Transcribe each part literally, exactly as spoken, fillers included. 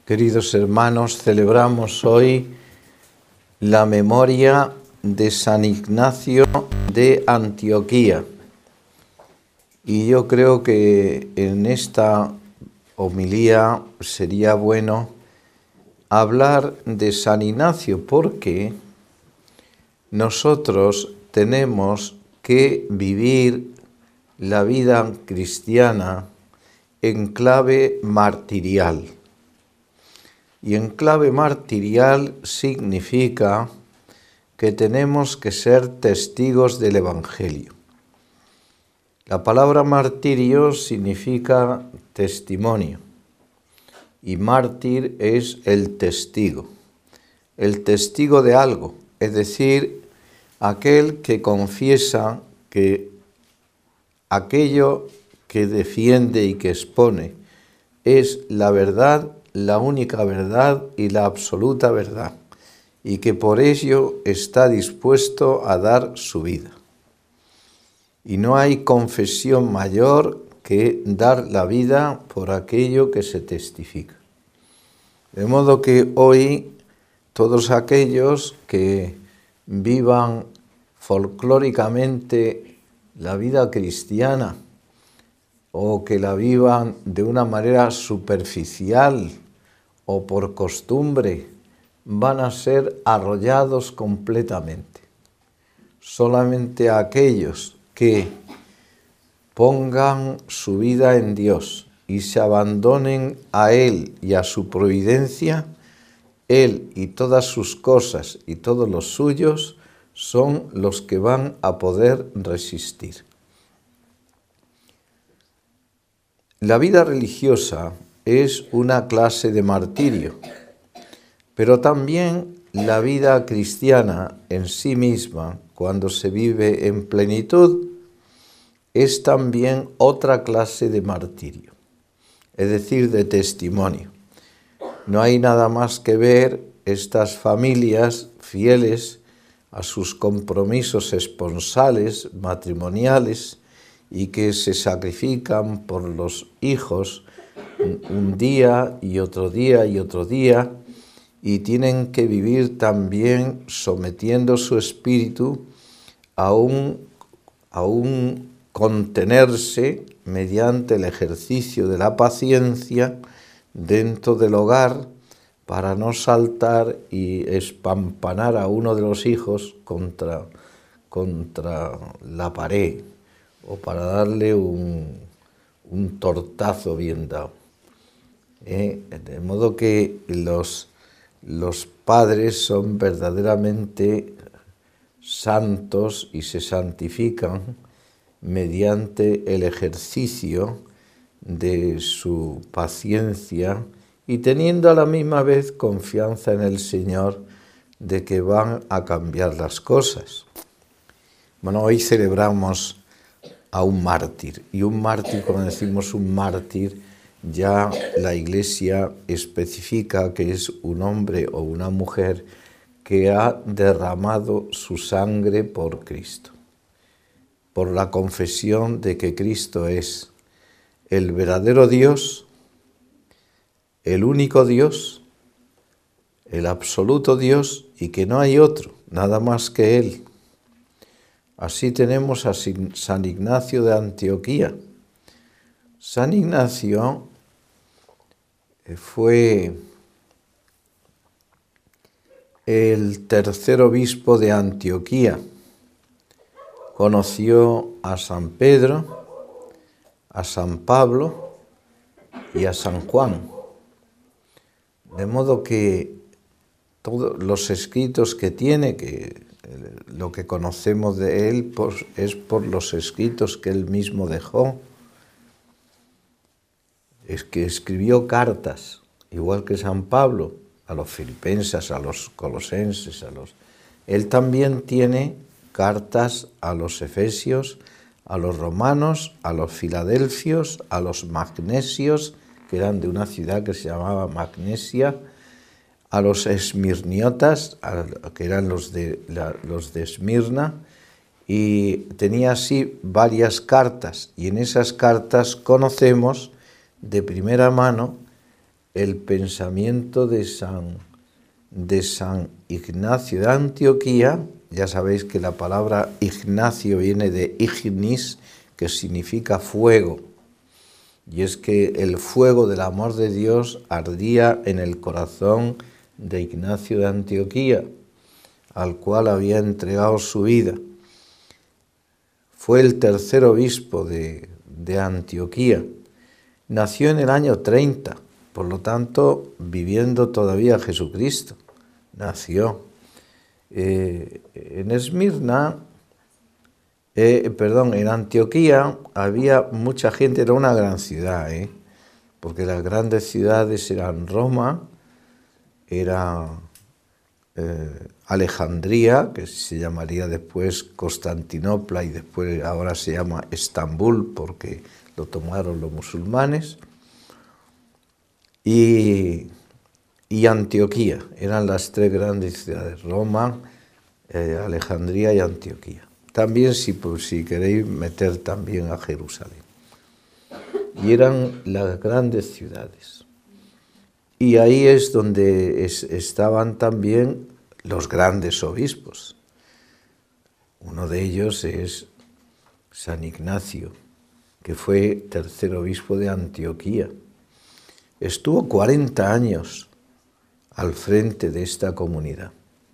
Queridos hermanos, celebramos hoy la memoria de San Ignacio de Antioquía. Y yo creo que en esta homilía sería bueno hablar de San Ignacio, porque nosotros tenemos que vivir la vida cristiana en clave martirial. Y en clave martirial significa que tenemos que ser testigos del Evangelio. La palabra martirio significa testimonio y mártir es el testigo, el testigo de algo, es decir, aquel que confiesa que aquello que defiende y que expone es la verdad, la única verdad y la absoluta verdad, y que por ello está dispuesto a dar su vida. Y no hay confesión mayor que dar la vida por aquello que se testifica. De modo que hoy todos aquellos que vivan folclóricamente la vida cristiana o que la vivan de una manera superficial o por costumbre, van a ser arrollados completamente. Solamente aquellos que pongan su vida en Dios y se abandonen a Él y a su providencia, Él y todas sus cosas y todos los suyos son los que van a poder resistir. La vida religiosa es una clase de martirio, pero también la vida cristiana en sí misma, cuando se vive en plenitud, es también otra clase de martirio, es decir, de testimonio. No hay nada más que ver estas familias fieles a sus compromisos esponsales, matrimoniales, y que se sacrifican por los hijos un día y otro día y otro día, y tienen que vivir también sometiendo su espíritu a un, a un contenerse mediante el ejercicio de la paciencia dentro del hogar para no saltar y espampanar a uno de los hijos contra, contra la pared o para darle un, un tortazo bien dado. Eh, de modo que los, los padres son verdaderamente santos y se santifican mediante el ejercicio de su paciencia y teniendo a la misma vez confianza en el Señor de que van a cambiar las cosas. Bueno, hoy celebramos a un mártir, y un mártir, como decimos un mártir, ya la Iglesia especifica que es un hombre o una mujer que ha derramado su sangre por Cristo, por la confesión de que Cristo es el verdadero Dios, el único Dios, el absoluto Dios, y que no hay otro, nada más que Él. Así tenemos a San Ignacio de Antioquía. San Ignacio fue el tercer obispo de Antioquía. Conoció a San Pedro, a San Pablo y a San Juan. De modo que todos los escritos que tiene, que lo que conocemos de él pues, es por los escritos que él mismo dejó. Es que escribió cartas, igual que San Pablo, a los filipenses, a los colosenses, a los... Él también tiene cartas a los efesios, a los romanos, a los filadelfios, a los magnesios, que eran de una ciudad que se llamaba Magnesia, a los esmirniotas, a, que eran los de, la, los de Esmirna, y tenía así varias cartas, y en esas cartas conocemos de primera mano el pensamiento de San, de San Ignacio de Antioquía. Ya sabéis que la palabra Ignacio viene de ignis, que significa fuego. Y es que el fuego del amor de Dios ardía en el corazón de Ignacio de Antioquía, al cual había entregado su vida. Fue el tercer obispo de, de Antioquía. Nació en el año treinta, por lo tanto, viviendo todavía Jesucristo. Nació. Eh, en Esmirna, eh, perdón, en Antioquía había mucha gente, era una gran ciudad, ¿eh? Porque las grandes ciudades eran Roma, era eh, Alejandría, que se llamaría después Constantinopla y después ahora se llama Estambul porque lo tomaron los musulmanes, y, y Antioquía, eran las tres grandes ciudades, Roma, eh, Alejandría y Antioquía. También si, pues, si queréis meter también a Jerusalén. Y eran las grandes ciudades. Y ahí es donde es, estaban también los grandes obispos. Uno de ellos es San Ignacio, que fue tercer obispo de Antioquía. Estuvo cuarenta años al frente de esta comunidad,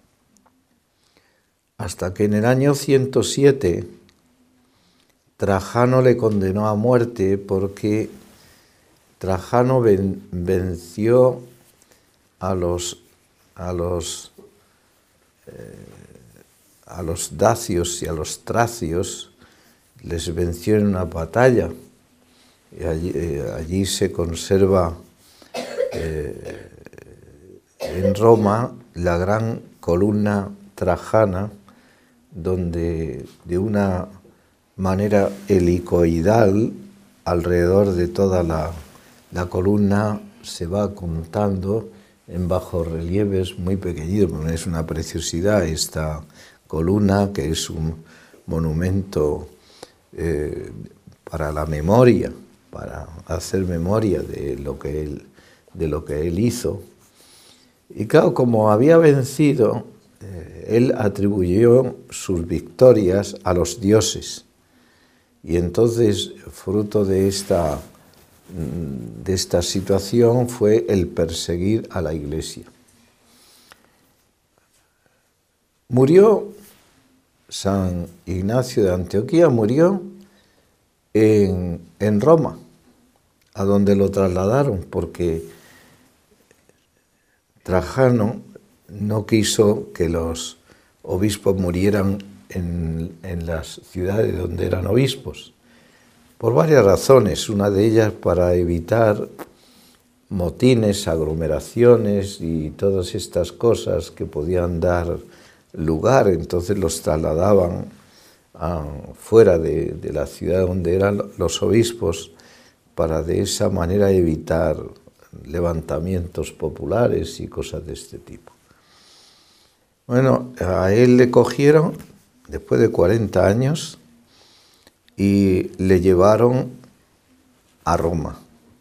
hasta que en el año ciento siete Trajano le condenó a muerte porque Trajano ven, venció a los, a, los, eh, a los dacios y a los tracios, les venció en una batalla. Y allí, eh, allí se conserva eh, en Roma la gran columna trajana, donde de una manera helicoidal alrededor de toda la, la columna se va contando en bajorrelieves muy pequeñitos. Es una preciosidad esta columna, que es un monumento eh, para la memoria, para hacer memoria de lo que él, de lo que él hizo. Y claro, como había vencido, eh, él atribuyó sus victorias a los dioses. Y entonces, fruto de esta, de esta situación, fue el perseguir a la Iglesia. Murió San Ignacio de Antioquía, murió en, en Roma, a donde lo trasladaron, porque Trajano no quiso que los obispos murieran en, en las ciudades donde eran obispos, por varias razones. Una de ellas para evitar motines, aglomeraciones y todas estas cosas que podían dar lugar. Entonces los trasladaban a, fuera de, de la ciudad donde eran los obispos, para de esa manera evitar levantamientos populares y cosas de este tipo. Bueno, a él le cogieron después de cuarenta años y le llevaron a Roma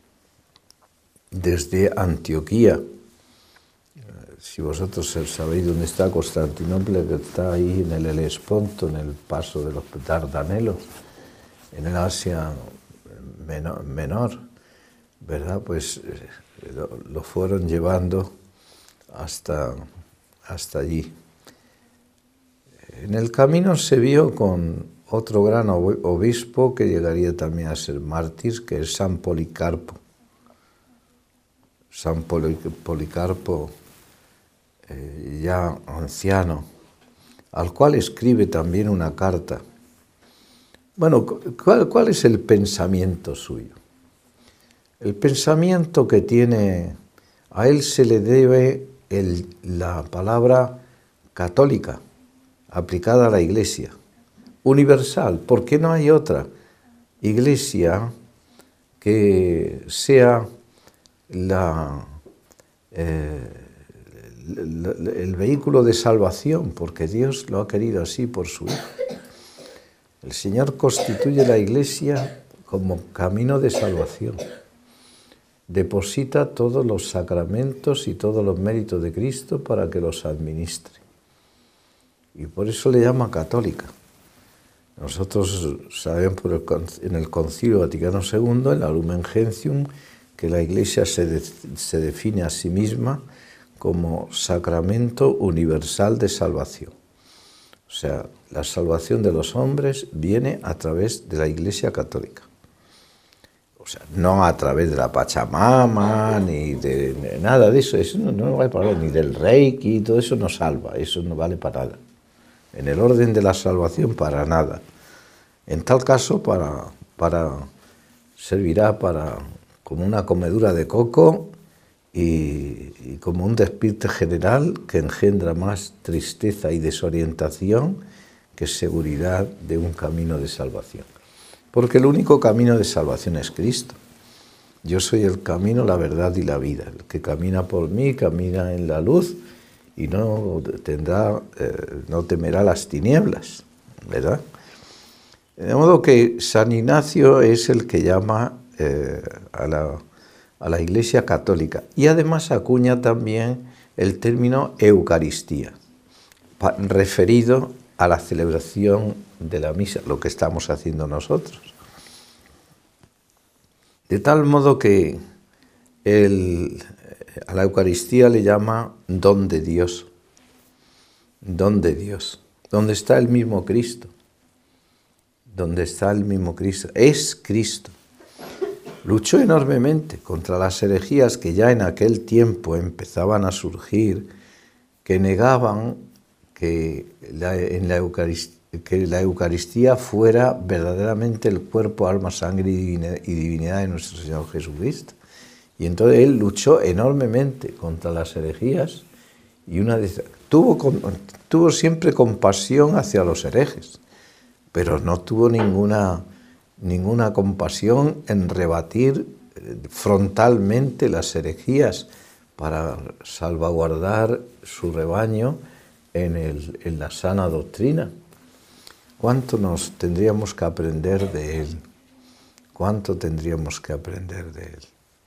desde Antioquía. Si vosotros sabéis dónde está Constantinopla, que está ahí en el Helesponto, en el paso de los Dardanelos, en el Asia menor, menor ¿verdad? Pues lo, lo fueron llevando hasta, hasta allí. En el camino se vio con otro gran obispo que llegaría también a ser mártir, que es San Policarpo. San Policarpo, eh, ya anciano, al cual escribe también una carta. Bueno, ¿cuál, cuál es el pensamiento suyo? El pensamiento que tiene, a él se le debe el, la palabra católica, aplicada a la Iglesia, universal, porque no hay otra Iglesia que sea la, eh, el, el vehículo de salvación, porque Dios lo ha querido así por su Hijo. El Señor constituye la Iglesia como camino de salvación. deposita todos los sacramentos y todos los méritos de Cristo para que los administre. Y por eso le llama católica. Nosotros sabemos por el, en el Concilio Vaticano segundo, en la Lumen Gentium, que la Iglesia se, de, se define a sí misma como sacramento universal de salvación. O sea, la salvación de los hombres viene a través de la Iglesia católica. O sea, no a través de la Pachamama, ni de, de nada de eso. Eso no, no vale para nada, ni del Reiki, todo eso no salva, eso no vale para nada. En el orden de la salvación, para nada. En tal caso, para, para servirá para, como una comedura de coco y, y como un despiste general que engendra más tristeza y desorientación que seguridad de un camino de salvación. Porque el único camino de salvación es Cristo. Yo soy el camino, la verdad y la vida. El que camina por mí, camina en la luz y no tendrá, eh, no temerá las tinieblas, ¿verdad? De modo que San Ignacio es el que llama eh, a, la, a la Iglesia católica y además acuña también el término Eucaristía, pa, referido a la celebración de la misa, lo que estamos haciendo nosotros. De tal modo que el, a la Eucaristía le llama don de Dios, don de Dios, donde está el mismo Cristo, donde está el mismo Cristo, es Cristo. Luchó enormemente contra las herejías que ya en aquel tiempo empezaban a surgir, que negaban que la, en la Eucaristía, que la Eucaristía fuera verdaderamente el cuerpo, alma, sangre y divinidad de nuestro Señor Jesucristo. Y entonces él luchó enormemente contra las herejías y una de, tuvo, tuvo siempre compasión hacia los herejes, pero no tuvo ninguna, ninguna compasión en rebatir frontalmente las herejías para salvaguardar su rebaño en, el, en la sana doctrina. ¿Cuánto nos tendríamos que aprender de él? ¿Cuánto tendríamos que aprender de él?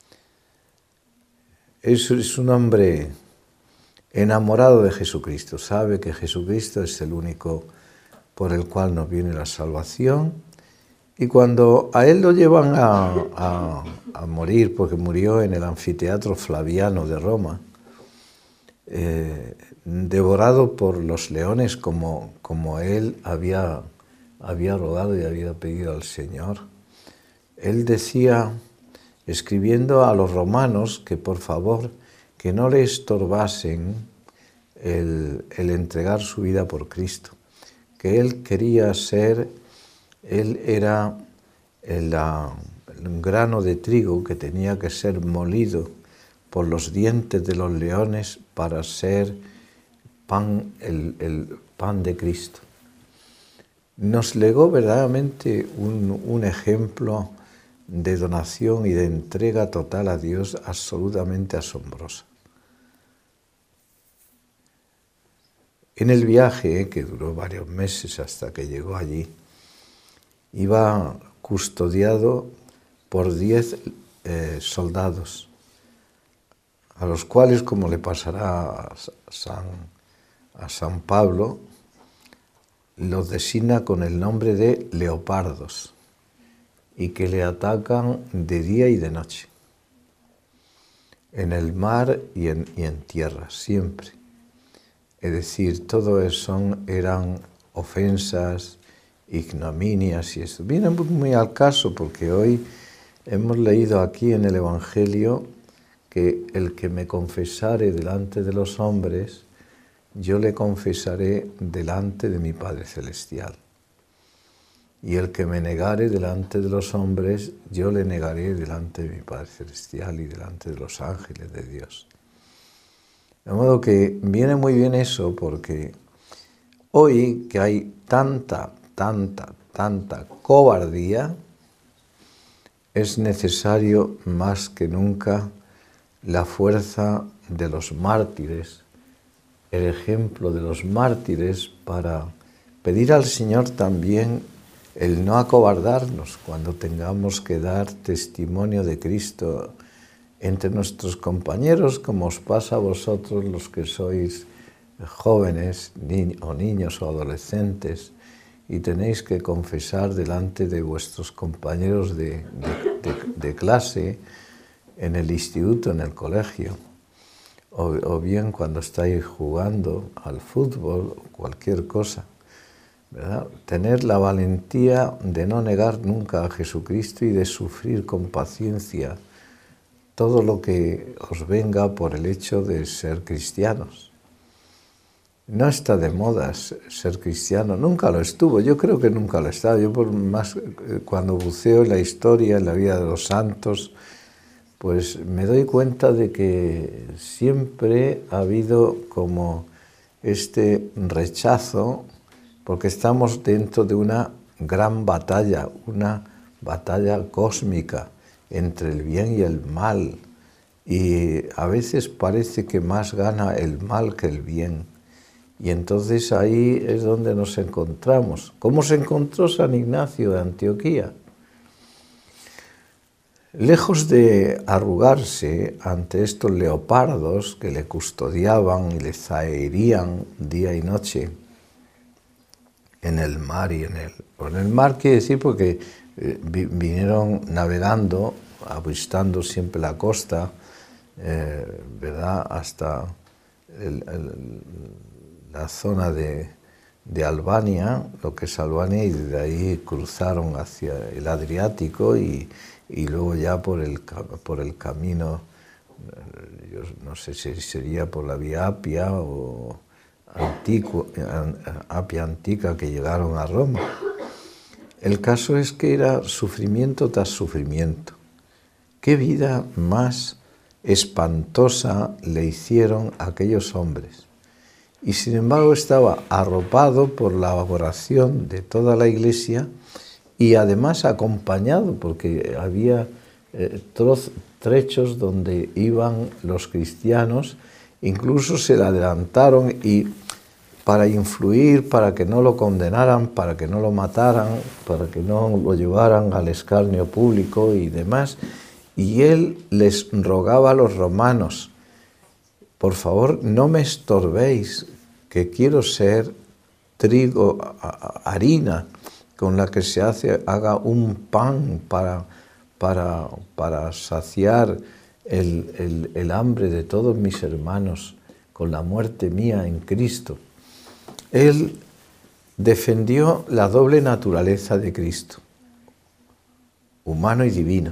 Es, es un hombre enamorado de Jesucristo, sabe que Jesucristo es el único por el cual nos viene la salvación, y cuando a él lo llevan a, a, a morir, porque murió en el anfiteatro Flaviano de Roma, eh, devorado por los leones como, como él había, había rogado y había pedido al Señor, él decía, escribiendo a los romanos, que por favor, que no le estorbasen el, el entregar su vida por Cristo, que él quería ser, él era el, el grano de trigo que tenía que ser molido por los dientes de los leones para ser pan, el, el pan de Cristo. Nos legó verdaderamente un, un ejemplo de donación y de entrega total a Dios absolutamente asombrosa. En el viaje, que duró varios meses hasta que llegó allí, iba custodiado por diez eh, soldados, a los cuales, como le pasará a San, a San Pablo, los designa con el nombre de leopardos y que le atacan de día y de noche, en el mar y en, y en tierra, siempre. Es decir, todo eso eran ofensas, ignominias y eso. Viene muy al caso porque hoy hemos leído aquí en el Evangelio que el que me confesare delante de los hombres, yo le confesaré delante de mi Padre Celestial. Y el que me negare delante de los hombres, yo le negaré delante de mi Padre Celestial y delante de los ángeles de Dios. De modo que viene muy bien eso porque hoy que hay tanta, tanta, tanta cobardía, es necesario más que nunca la fuerza de los mártires, el ejemplo de los mártires para pedir al Señor también el no acobardarnos cuando tengamos que dar testimonio de Cristo entre nuestros compañeros, como os pasa a vosotros los que sois jóvenes ni o niños o adolescentes y tenéis que confesar delante de vuestros compañeros de, de, de, de clase en el instituto, en el colegio, o, o bien cuando estáis jugando al fútbol o cualquier cosa, ¿verdad? Tener la valentía de no negar nunca a Jesucristo y de sufrir con paciencia todo lo que os venga por el hecho de ser cristianos. No está de moda ser cristiano, nunca lo estuvo, yo creo que nunca lo estaba. Yo por más cuando buceo en la historia, en la vida de los santos, pues me doy cuenta de que siempre ha habido como este rechazo, porque estamos dentro de una gran batalla, una batalla cósmica entre el bien y el mal, y a veces parece que más gana el mal que el bien. Y entonces ahí es donde nos encontramos. ¿Cómo se encontró San Ignacio de Antioquía? Lejos de arrugarse ante estos leopardos que le custodiaban y le zaherían día y noche en el mar y en el... En el mar quiere decir porque eh, vinieron navegando, avistando siempre la costa, eh, ¿verdad?, hasta el, el, la zona de, de Albania, lo que es Albania, y de ahí cruzaron hacia el Adriático y, y luego ya por el, por el camino, yo no sé si sería por la vía Apia o Antico, Apia Antica, que llegaron a Roma. El caso es que era sufrimiento tras sufrimiento. ¿Qué vida más espantosa le hicieron a aquellos hombres? Y sin embargo estaba arropado por la oración de toda la Iglesia y además acompañado, porque había eh, troz, trechos donde iban los cristianos, incluso se le adelantaron y para influir, para que no lo condenaran, para que no lo mataran, para que no lo llevaran al escarnio público y demás. Y él les rogaba a los romanos: por favor, no me estorbéis, que quiero ser trigo, harina, con la que se hace, haga un pan para, para, para saciar el, el, el hambre de todos mis hermanos con la muerte mía en Cristo. Él defendió la doble naturaleza de Cristo, humano y divino.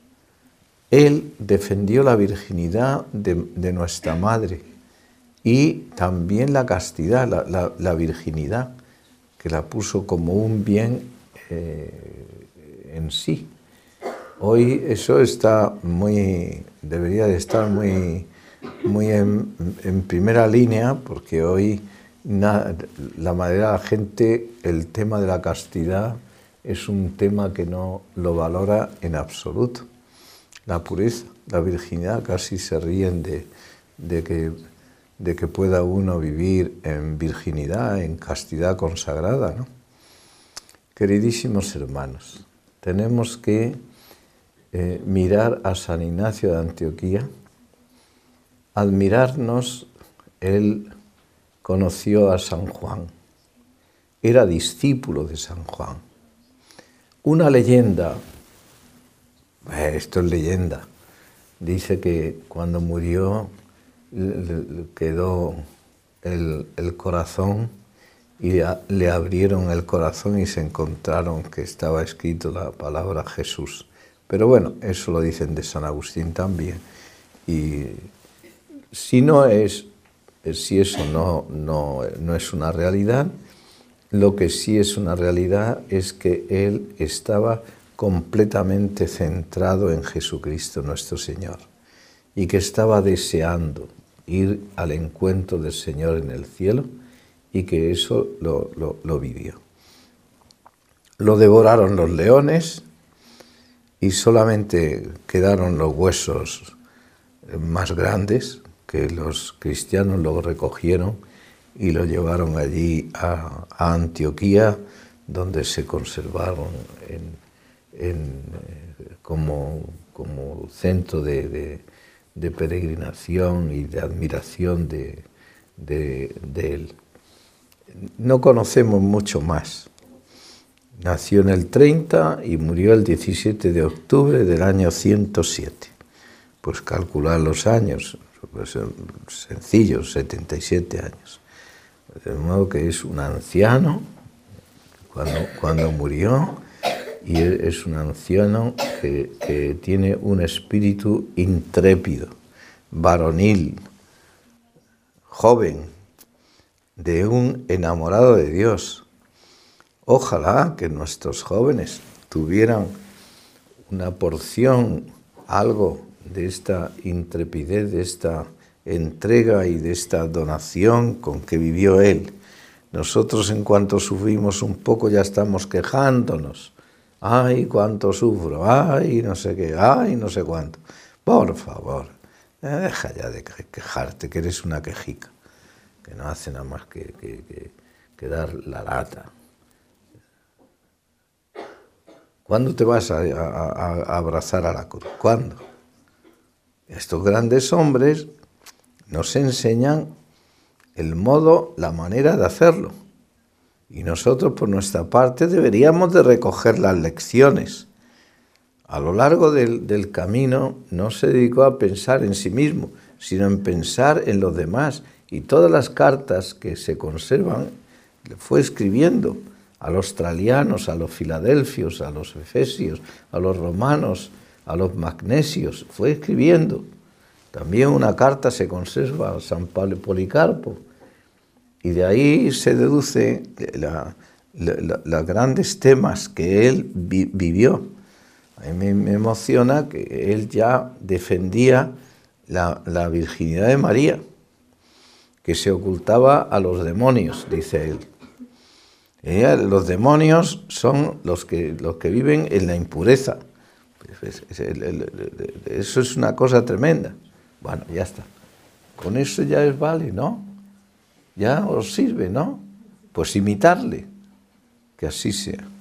Él defendió la virginidad de, de nuestra madre y también la castidad, la, la, la virginidad, que la puso como un bien eh, en sí. Hoy eso está muy, debería de estar muy, muy en, en primera línea, porque hoy na, la mayoría de la gente, el tema de la castidad es un tema que no lo valora en absoluto. La pureza, la virginidad, casi se ríen de, de, que, de que pueda uno vivir en virginidad, en castidad consagrada, ¿no? Queridísimos hermanos, tenemos que eh, mirar a San Ignacio de Antioquía. Al mirarnos, él conoció a San Juan, era discípulo de San Juan. Una leyenda, esto es leyenda, dice que cuando murió le quedó el, el corazón y le abrieron el corazón y se encontraron que estaba escrito la palabra Jesús. Pero bueno, eso lo dicen de San Agustín también. Y si no es, si eso no, no, no es una realidad, lo que sí es una realidad es que él estaba completamente centrado en Jesucristo nuestro Señor y que estaba deseando ir al encuentro del Señor en el cielo y que eso lo, lo, lo vivió. Lo devoraron los leones y solamente quedaron los huesos más grandes, que los cristianos lo recogieron y lo llevaron allí a, a Antioquía, donde se conservaron en, en, como, como centro de, de, de peregrinación y de admiración de, de, de él. No conocemos mucho más. Nació en el treinta y murió el diecisiete de octubre del año ciento siete. Pues calcular los años, pues son sencillos, setenta y siete años. De modo que es un anciano cuando, cuando murió, y es un anciano que, que tiene un espíritu intrépido, varonil, joven, de un enamorado de Dios. Ojalá que nuestros jóvenes tuvieran una porción, algo de esta intrepidez, de esta entrega y de esta donación con que vivió él. Nosotros, en cuanto sufrimos un poco, ya estamos quejándonos. Ay, cuánto sufro, ay, no sé qué, ay, no sé cuánto. Por favor, deja ya de quejarte, que eres una quejica, que no hace nada más que, que, que, que dar la lata. ¿Cuándo te vas a, a, a abrazar a la cruz? ¿Cuándo? Estos grandes hombres nos enseñan el modo, la manera de hacerlo. Y nosotros, por nuestra parte, deberíamos de recoger las lecciones. A lo largo del, del camino no se dedicó a pensar en sí mismo, sino en pensar en los demás. Y todas las cartas que se conservan, fue escribiendo a los australianos, a los filadelfios, a los efesios, a los romanos, a los magnesios, fue escribiendo. También una carta se conserva a San Pablo Policarpo, y de ahí se deduce la, la, la, los grandes temas que él vi, vivió. A mí me, me emociona que él ya defendía la, la virginidad de María, que se ocultaba a los demonios, dice él. Eh, los demonios son los que, los que viven en la impureza. Eso es una cosa tremenda. Bueno, ya está. Con eso ya es vale, ¿no? Ya os sirve, ¿no? Pues imitarle. Que así sea.